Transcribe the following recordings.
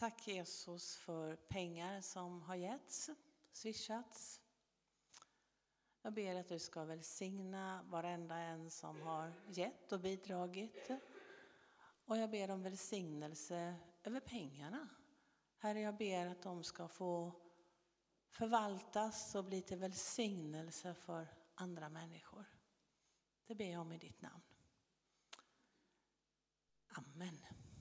Tack Jesus för pengar som har getts, swishats. Jag ber att du ska välsigna varenda en som har gett och bidragit. Och jag ber om välsignelse över pengarna. Herre, jag ber att de ska få förvaltas och bli till välsignelse för andra människor. Det ber jag om i ditt namn. Amen.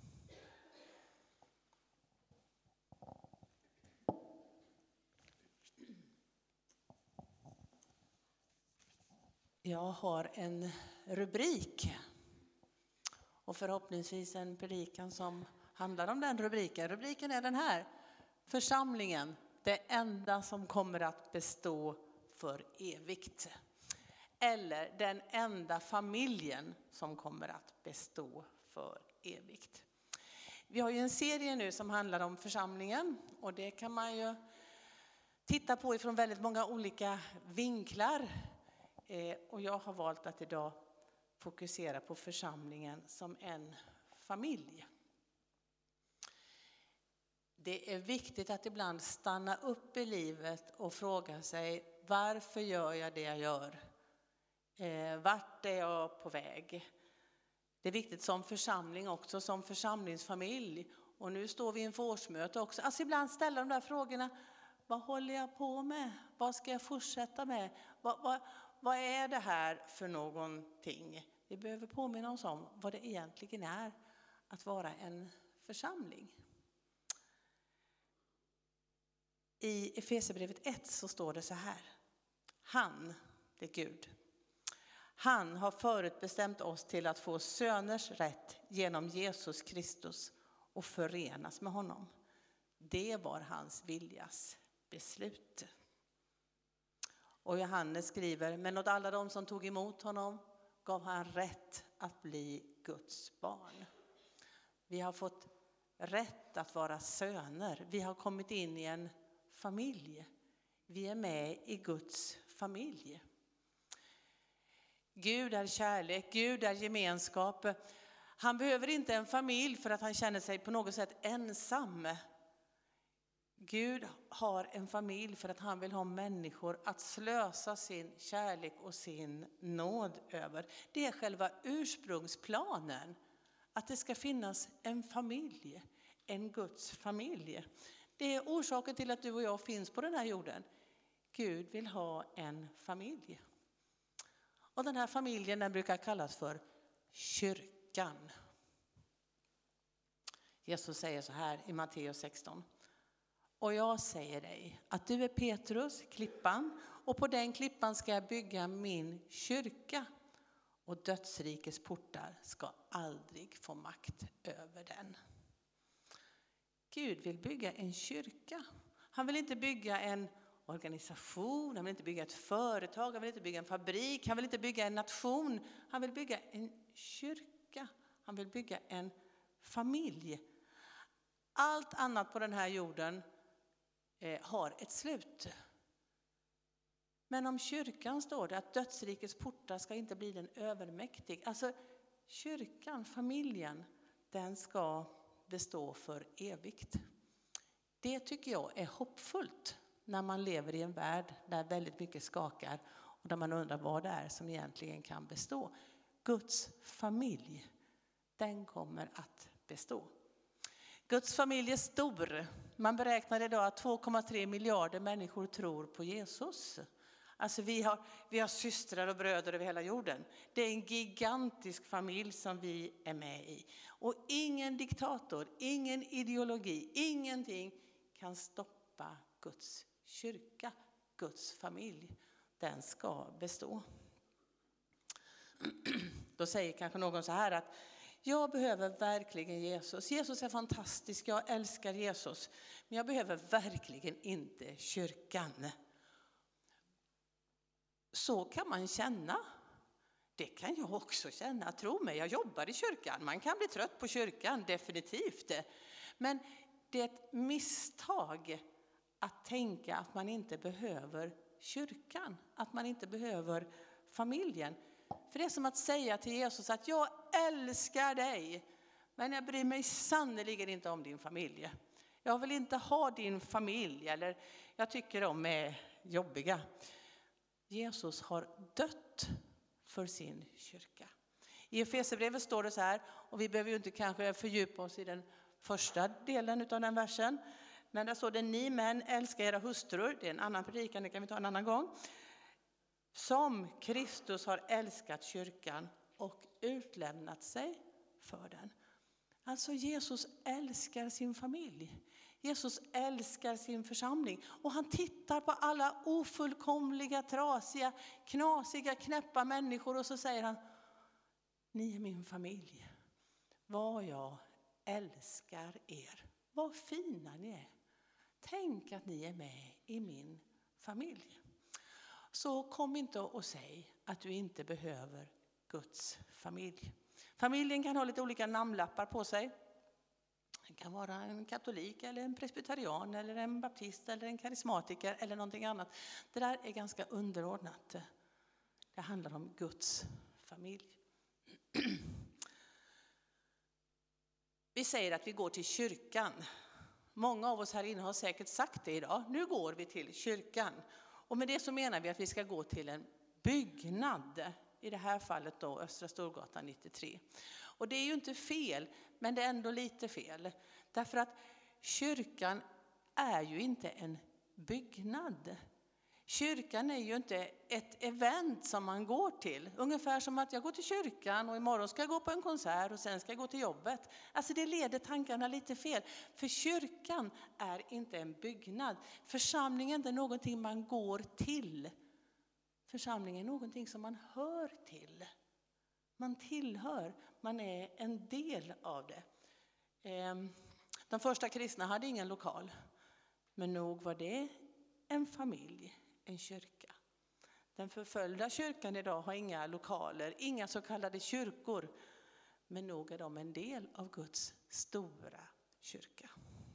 Jag har en rubrik och förhoppningsvis en predikan som handlar om den rubriken. Rubriken är den här: församlingen, det enda som kommer att bestå för evigt. Eller den enda familjen som kommer att bestå för evigt. Vi har ju en serie nu som handlar om församlingen och det kan man ju titta på ifrån väldigt många olika vinklar. Och jag har valt att idag fokusera på församlingen som en familj. Det är viktigt att ibland stanna upp i livet och fråga sig: varför gör jag det jag gör? Vart är jag på väg? Det är viktigt som församling också, som församlingsfamilj. Och nu står vi inför årsmöte också. Alltså ibland ställa de där frågorna: vad håller jag på med? Vad ska jag fortsätta med? Vad är det här för någonting? Vi behöver påminna oss om vad det egentligen är att vara en församling. I Efesierbrevet 1 så står det så här: han, det är Gud, han har förutbestämt oss till att få söners rätt genom Jesus Kristus och förenas med honom. Det var hans viljas beslut. Och Johannes skriver: men åt alla de som tog emot honom gav han rätt att bli Guds barn. Vi har fått rätt att vara söner. Vi har kommit in i en familj. Vi är med i Guds familj. Gud är kärlek, Gud är gemenskap. Han behöver inte en familj för att han känner sig på något sätt ensam. Gud har en familj för att han vill ha människor att slösa sin kärlek och sin nåd över. Det är själva ursprungsplanen, att det ska finnas en familj, en Guds familj. Det är orsaken till att du och jag finns på den här jorden. Gud vill ha en familj. Och den här familjen, den brukar kallas för kyrkan. Jesus säger så här i Matteus 16: och jag säger dig att du är Petrus, klippan, och på den klippan ska jag bygga min kyrka, och dödsrikets portar ska aldrig få makt över den. Gud vill bygga en kyrka. Han vill inte bygga en organisation, han vill inte bygga ett företag, han vill inte bygga en fabrik, han vill inte bygga en nation. Han vill bygga en kyrka, han vill bygga en familj. Allt annat på den här jorden har ett slut. Men om kyrkan står det att dödsrikets portar ska inte bli den övermäktig. Alltså kyrkan, familjen, den ska bestå för evigt. Det tycker jag är hoppfullt när man lever i en värld där väldigt mycket skakar och där man undrar vad det är som egentligen kan bestå. Guds familj, den kommer att bestå. Guds familj är stor. Man beräknar idag att 2,3 miljarder människor tror på Jesus. Alltså vi har systrar och bröder över hela jorden. Det är en gigantisk familj som vi är med i. Och ingen diktator, ingen ideologi, ingenting kan stoppa Guds kyrka, Guds familj. Den ska bestå. Då säger kanske någon så här att jag behöver verkligen Jesus. Jesus är fantastisk, jag älskar Jesus. Men jag behöver verkligen inte kyrkan. Så kan man känna. Det kan jag också känna. Tro mig, jag jobbar i kyrkan. Man kan bli trött på kyrkan, definitivt. Men det är ett misstag att tänka att man inte behöver kyrkan. Att man inte behöver familjen. För det är som att säga till Jesus att jag älskar dig. Men jag bryr mig sannolikt inte om din familj. Jag vill inte ha din familj, eller jag tycker de är jobbiga. Jesus har dött för sin kyrka. I Efesierbrevet står det så här, och vi behöver ju inte kanske fördjupa oss i den första delen av den versen. Men där står det: ni män älskar era hustrur. Det är en annan predikan, det kan vi ta en annan gång. Som Kristus har älskat kyrkan och utlämnat sig för den. Alltså Jesus älskar sin familj. Jesus älskar sin församling. Och han tittar på alla ofullkomliga, trasiga, knasiga, knäppa människor. Och så säger han: ni är min familj. Vad jag älskar er. Vad fina ni är. Tänk att ni är med i min familj. Så kom inte och säg att du inte behöver Guds familj. Familjen kan ha lite olika namnlappar på sig. Det kan vara en katolik eller en presbyterian eller en baptist eller en karismatiker eller någonting annat. Det där är ganska underordnat. Det handlar om Guds familj. Vi säger att vi går till kyrkan. Många av oss här inne har säkert sagt det idag. Nu går vi till kyrkan. Och med det så menar vi att vi ska gå till en byggnad. I det här fallet då Östra Storgatan 93. Och det är ju inte fel, men det är ändå lite fel. Därför att kyrkan är ju inte en byggnad. Kyrkan är ju inte ett event som man går till. Ungefär som att jag går till kyrkan och imorgon ska jag gå på en konsert och sen ska jag gå till jobbet. Alltså det leder tankarna lite fel. För kyrkan är inte en byggnad. Församlingen är någonting man går till. Församlingen är någonting som man hör till. Man tillhör, man är en del av det. De första kristna hade ingen lokal. Men nog var det en familj, en kyrka. Den förföljda kyrkan idag har inga lokaler, inga så kallade kyrkor. Men nog är de en del av Guds stora kyrka.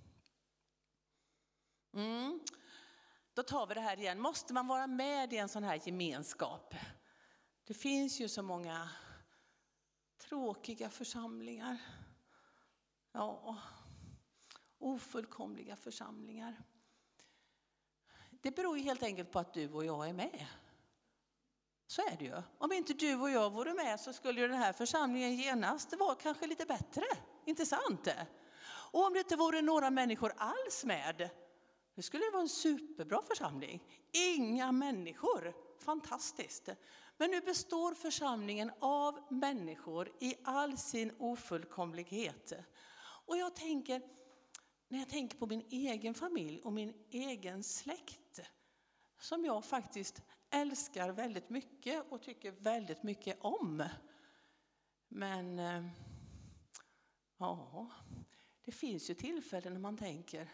Då tar vi det här igen. Måste man vara med i en sån här gemenskap? Det finns ju så många tråkiga församlingar. Ja, ofullkomliga församlingar. Det beror ju helt enkelt på att du och jag är med. Så är det ju. Om inte du och jag vore med så skulle ju den här församlingen genast vara kanske lite bättre. Inte sant? Och om det inte vore några människor alls med, det skulle det vara en superbra församling. Inga människor. Fantastiskt. Men nu består församlingen av människor i all sin ofullkomlighet. Och jag tänker, när jag tänker på min egen familj och min egen släkt, som jag faktiskt älskar väldigt mycket och tycker väldigt mycket om. Men ja, det finns ju tillfällen när man tänker,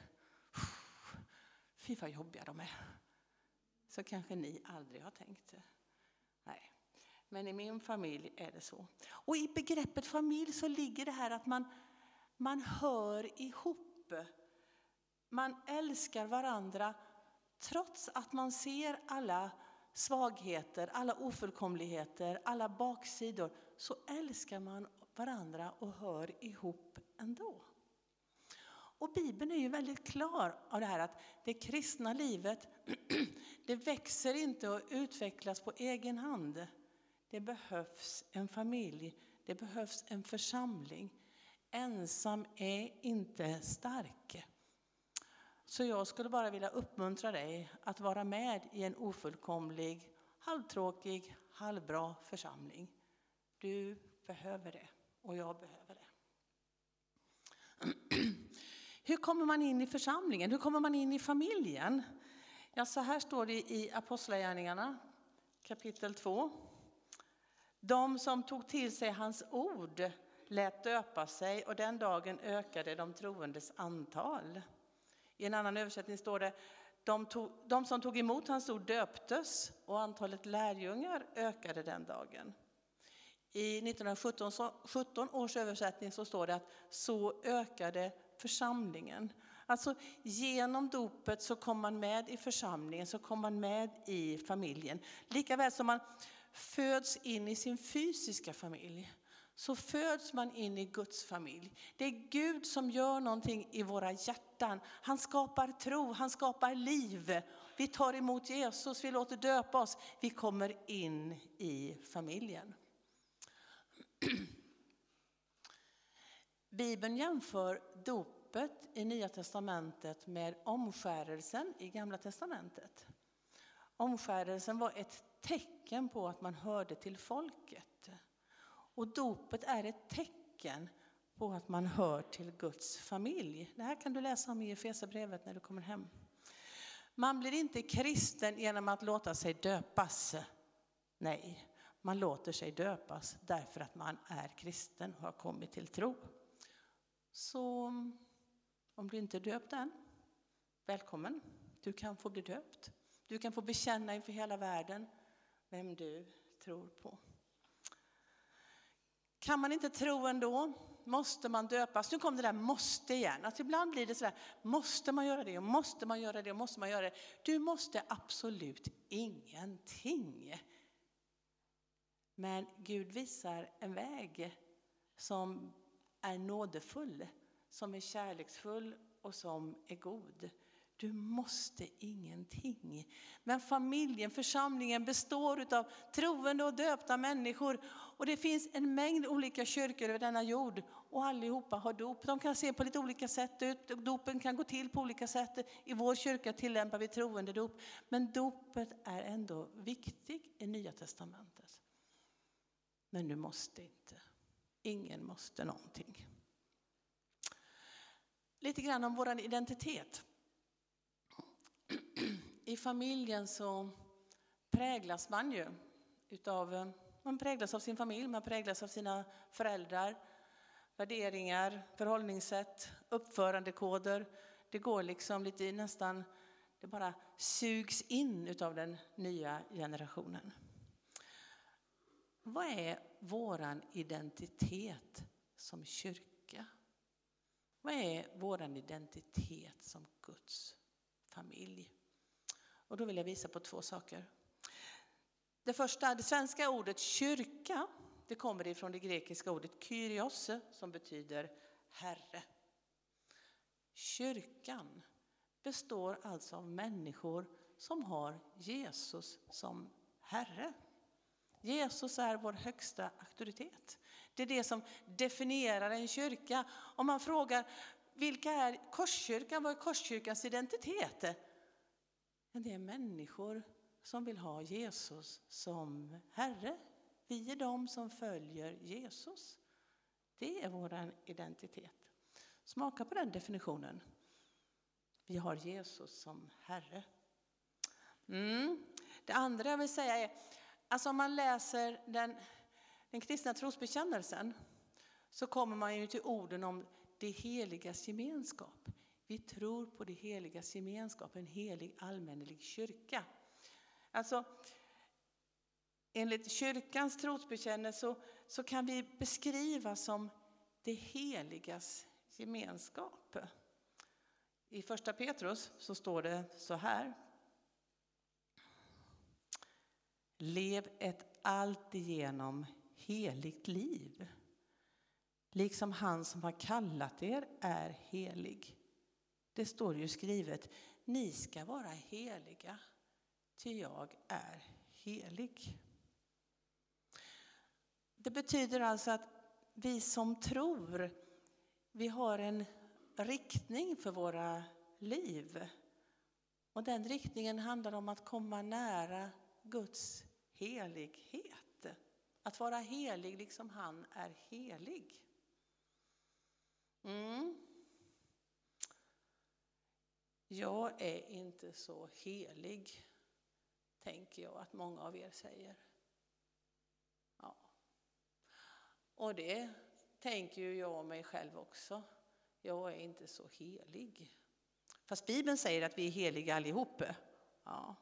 fy vad jobbiga de är. Så kanske ni aldrig har tänkt det. Nej, men i min familj är det så. Och i begreppet familj så ligger det här att man hör ihop. Man älskar varandra trots att man ser alla svagheter, alla ofullkomligheter, alla baksidor. Så älskar man varandra och hör ihop ändå. Och Bibeln är ju väldigt klar av det här att det kristna livet, det växer inte och utvecklas på egen hand. Det behövs en familj, det behövs en församling. Ensam är inte stark. Så jag skulle bara vilja uppmuntra dig att vara med i en ofullkomlig, halvtråkig, halvbra församling. Du behöver det och jag behöver det. Hur kommer man in i församlingen? Hur kommer man in i familjen? Ja, så här står det i Apostlagärningarna kapitel 2. De som tog till sig hans ord lät döpa sig och den dagen ökade de troendes antal. I en annan översättning står det, de som tog emot hans ord döptes och antalet lärjungar ökade den dagen. I 1917 års översättning så står det att så ökade församlingen. Alltså genom dopet så kom man med i församlingen, så kom man med i familjen. Likaväl som man föds in i sin fysiska familj så föds man in i Guds familj. Det är Gud som gör någonting i våra hjärtan. Han skapar tro, han skapar liv. Vi tar emot Jesus, vi låter döpa oss. Vi kommer in i familjen. Bibeln jämför dopet i Nya testamentet med omskärelsen i Gamla testamentet. Omskärelsen var ett tecken på att man hörde till folket. Och dopet är ett tecken på att man hör till Guds familj. Det här kan du läsa om i Efesierbrevet när du kommer hem. Man blir inte kristen genom att låta sig döpas. Nej, man låter sig döpas därför att man är kristen och har kommit till tro. Så om du inte är döpt än, välkommen. Du kan få bli döpt. Du kan få bekänna inför hela världen vem du tror på. Kan man inte tro ändå, måste man döpas. Nu kommer det där måste igen. Alltså ibland blir det sådär, måste man göra det och måste man göra det och måste man göra det. Du måste absolut ingenting. Men Gud visar en väg som är nådefull, som är kärleksfull och som är god. Du måste ingenting. Men familjen, församlingen består av troende och döpta människor. Och det finns en mängd olika kyrkor över denna jord. Och allihopa har dop. De kan se på lite olika sätt ut. Dopen kan gå till på olika sätt. I vår kyrka tillämpar vi troende dop. Men dopet är ändå viktigt i Nya testamentet. Men du måste inte. Ingen måste någonting. Lite grann om vår identitet. I familjen så präglas man ju man präglas av sin familj, man präglas av sina föräldrar, värderingar, förhållningssätt, uppförandekoder. Det går liksom lite nästan, det bara sugs in utav den nya generationen. Vad är våran identitet som kyrka? Vad är våran identitet som Guds familj? Och då vill jag visa på två saker. Det första, det svenska ordet kyrka, det kommer ifrån det grekiska ordet kyrios som betyder herre. Kyrkan består alltså av människor som har Jesus som herre. Jesus är vår högsta auktoritet. Det är det som definierar en kyrka. Om man frågar, vilka är Korskyrkan? Vad är Korskyrkans identitet? Det är människor som vill ha Jesus som herre. Vi är de som följer Jesus. Det är vår identitet. Smaka på den definitionen. Vi har Jesus som herre. Det andra jag vill säga är, alltså om man läser den kristna trosbekännelsen så kommer man ju till orden om det heligas gemenskap. Vi tror på det heligas gemenskap, en helig allmännelig kyrka. Alltså enligt kyrkans trosbekännelse så kan vi beskriva som det heligas gemenskap. I första Petrus så står det så här. Lev ett alltigenom heligt liv, liksom han som har kallat er är helig. Det står ju skrivet, ni ska vara heliga, ty jag är helig. Det betyder alltså att vi som tror, vi har en riktning för våra liv. Och den riktningen handlar om att komma nära Guds helighet. Att vara helig liksom han är helig. Jag är inte så helig, tänker jag att många av er säger. Ja. Och det tänker ju jag om mig själv också. Jag är inte så helig. Fast Bibeln säger att vi är heliga allihop. Ja.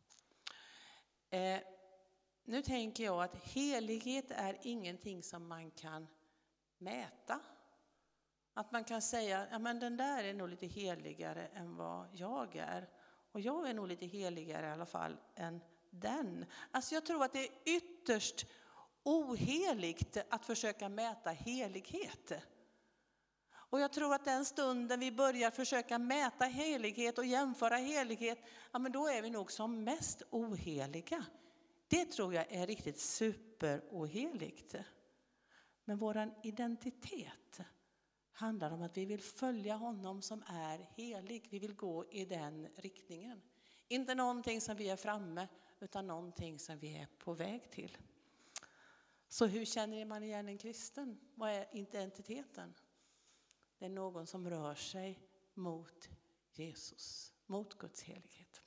Nu tänker jag att helighet är ingenting som man kan mäta. Att man kan säga, ja men den där är nog lite heligare än vad jag är. Och jag är nog lite heligare i alla fall än den. Alltså jag tror att det är ytterst oheligt att försöka mäta helighet. Och jag tror att den stunden vi börjar försöka mäta helighet och jämföra helighet, ja, men då är vi nog som mest oheliga. Det tror jag är riktigt superoheligt. Men vår identitet handlar om att vi vill följa honom som är helig. Vi vill gå i den riktningen. Inte någonting som vi är framme, utan någonting som vi är på väg till. Så hur känner man igen en kristen? Vad är identiteten? Det är någon som rör sig mot Jesus, mot Guds helighet.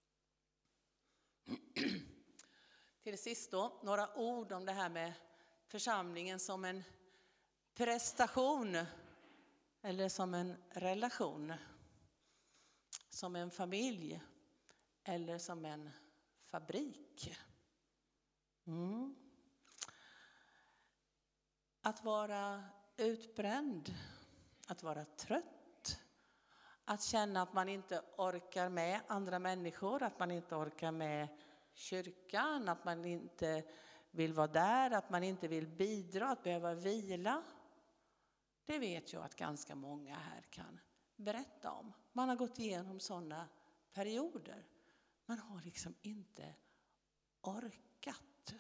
Till sist då, några ord om det här med församlingen som en prestation eller som en relation, som en familj eller som en fabrik. Att vara utbränd, att vara trött, att känna att man inte orkar med andra människor, att man inte orkar med kyrkan, att man inte vill vara där, att man inte vill bidra, att behöva vila. Det vet jag att ganska många här kan berätta om. Man har gått igenom sådana perioder. Man har liksom inte orkat.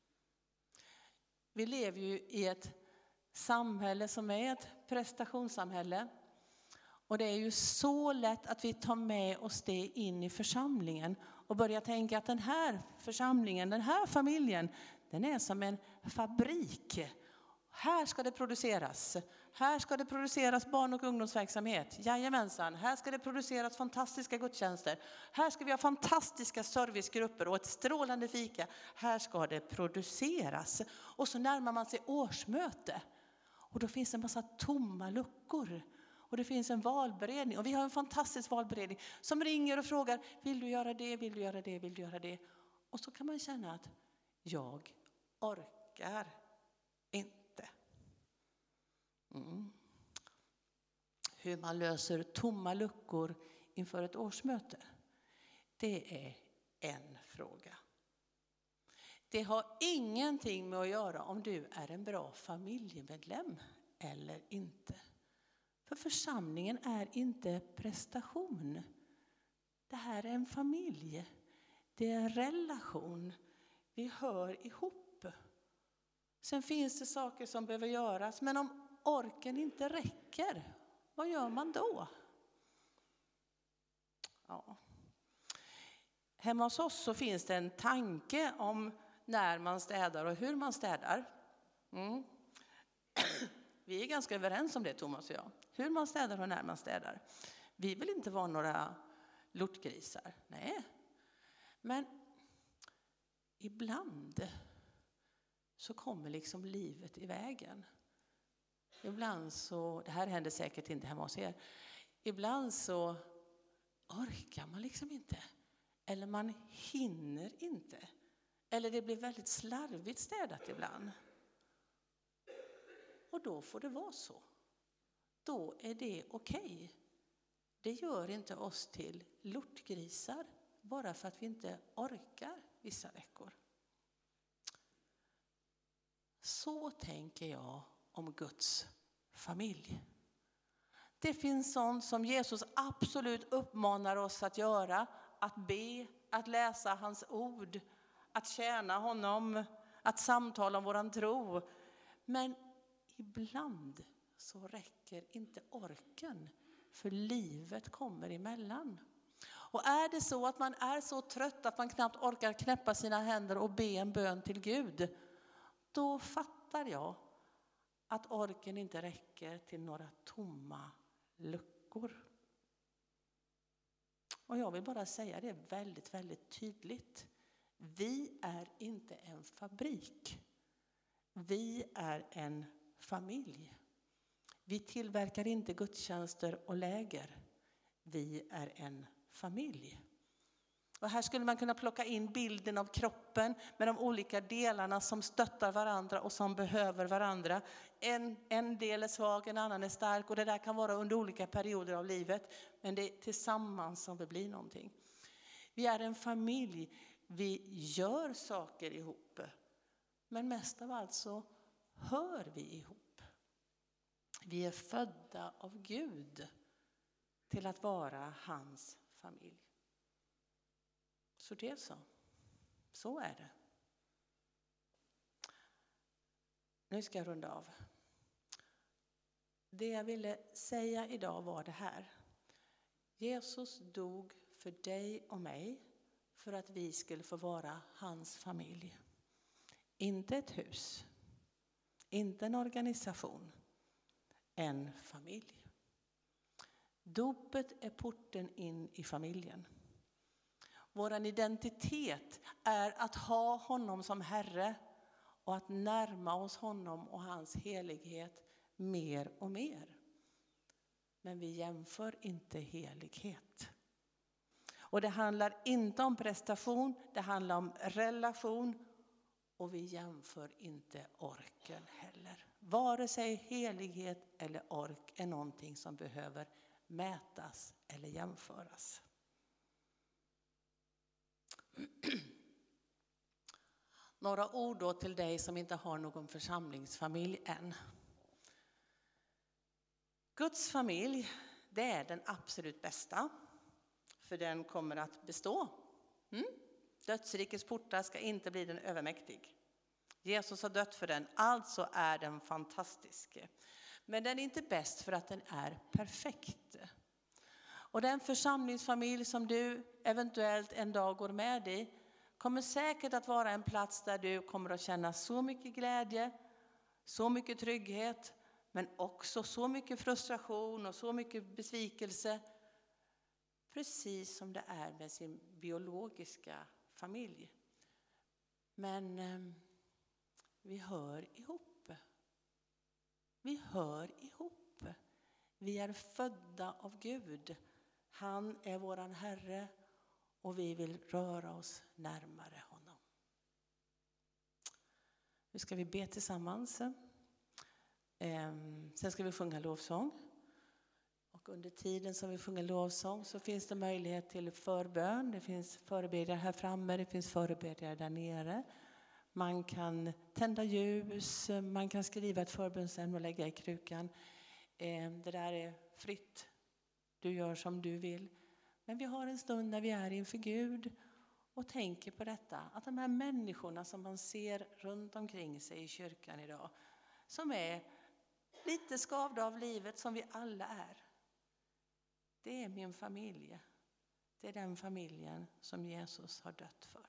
Vi lever ju i ett samhälle som är ett prestationssamhälle. Och det är ju så lätt att vi tar med oss det in i församlingen och börjar tänka att den här församlingen, den här familjen, den är som en fabrik. Här ska det produceras. Här ska det produceras barn- och ungdomsverksamhet. Jajamensan, här ska det produceras fantastiska gudstjänster. Här ska vi ha fantastiska servicegrupper och ett strålande fika. Här ska det produceras. Och så närmar man sig årsmöte. Och då finns en massa tomma luckor. Och det finns en valberedning. Och vi har en fantastisk valberedning som ringer och frågar: vill du göra det, vill du göra det, vill du göra det? Och så kan man känna att jag orkar inte. Hur man löser tomma luckor inför ett årsmöte, det är en fråga. Det har ingenting med att göra om du är en bra familjemedlem eller inte. För församlingen är inte prestation. Det här är en familj. Det är en relation. Vi hör ihop. Sen finns det saker som behöver göras. Men om orken inte räcker, vad gör man då? Ja. Hemma hos oss så finns det en tanke om när man städar och hur man städar. Vi är ganska överens om det, Thomas och jag. Hur man städar och när man städar. Vi vill inte vara några lortgrisar. Nej. Men ibland så kommer liksom livet i vägen. Ibland så, det här händer säkert inte hemma hos er. Ibland så orkar man liksom inte. Eller man hinner inte. Eller det blir väldigt slarvigt städat ibland. Och då får det vara så. Då är det okej. Det gör inte oss till lortgrisar bara för att vi inte orkar vissa veckor. Så tänker jag om Guds familj. Det finns sånt som Jesus absolut uppmanar oss att göra. Att be, att läsa hans ord, att tjäna honom, att samtala om våran tro. Men ibland så räcker inte orken, för livet kommer emellan. Och är det så att man är så trött att man knappt orkar knäppa sina händer och be en bön till Gud, då fattar jag att orken inte räcker till några tomma luckor. Och jag vill bara säga det väldigt, väldigt tydligt. Vi är inte en fabrik. Vi är en familj. Vi tillverkar inte gudstjänster och läger. Vi är en familj. Och här skulle man kunna plocka in bilden av kroppen med de olika delarna som stöttar varandra och som behöver varandra. En del är svag, en annan är stark, och det där kan vara under olika perioder av livet. Men det är tillsammans som det blir någonting. Vi är en familj. Vi gör saker ihop. Men mest av allt så hör vi ihop. Vi är födda av Gud till att vara hans familj. Så det är så. Så är det. Nu ska jag runda av. Det jag ville säga idag var det här. Jesus dog för dig och mig för att vi skulle få vara hans familj. Inte ett hus, inte en organisation, en familj. Dopet är porten in i familjen. Vår identitet är att ha honom som Herre och att närma oss honom och hans helighet mer och mer. Men vi jämför inte helighet. Och det handlar inte om prestation, det handlar om relation. Och vi jämför inte orken heller. Vare sig helighet eller ork är någonting som behöver mätas eller jämföras. Några ord då till dig som inte har någon församlingsfamilj än. Guds familj, det är den absolut bästa. För den kommer att bestå. Dödsrikets portar ska inte bli den övermäktig. Jesus har dött för den, alltså är den fantastisk. Men den är inte bäst för att den är perfekt. Och den församlingsfamilj som du eventuellt en dag går med i kommer säkert att vara en plats där du kommer att känna så mycket glädje, så mycket trygghet, men också så mycket frustration och så mycket besvikelse. Precis som det är med sin biologiska familj. Men vi hör ihop. Vi hör ihop. Vi är födda av Gud. Han är våran Herre och vi vill röra oss närmare honom. Nu ska vi be tillsammans. Sen ska vi sjunga lovsång. Och under tiden som vi sjunger lovsång så finns det möjlighet till förbön. Det finns förebedjare här framme, det finns förebedjare där nere. Man kan tända ljus, man kan skriva ett förbönsämne och lägga i krukan. Det där är fritt. Du gör som du vill. Men vi har en stund när vi är inför Gud och tänker på detta. Att de här människorna som man ser runt omkring sig i kyrkan idag, som är lite skavda av livet som vi alla är. Det är min familj. Det är den familjen som Jesus har dött för.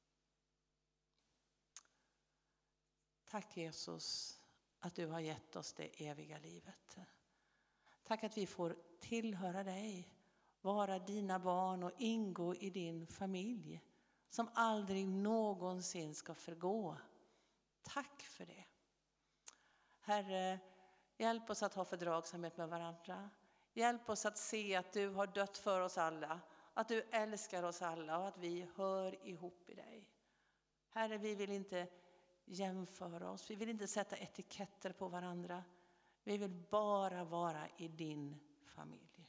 Tack Jesus att du har gett oss det eviga livet. Tack att vi får tillhöra dig, vara dina barn och ingå i din familj som aldrig någonsin ska förgå. Tack för det. Herre, hjälp oss att ha fördragsamhet med varandra. Hjälp oss att se att du har dött för oss alla. Att du älskar oss alla och att vi hör ihop i dig. Herre, vi vill inte jämföra oss. Vi vill inte sätta etiketter på varandra. Vi vill bara vara i din familj.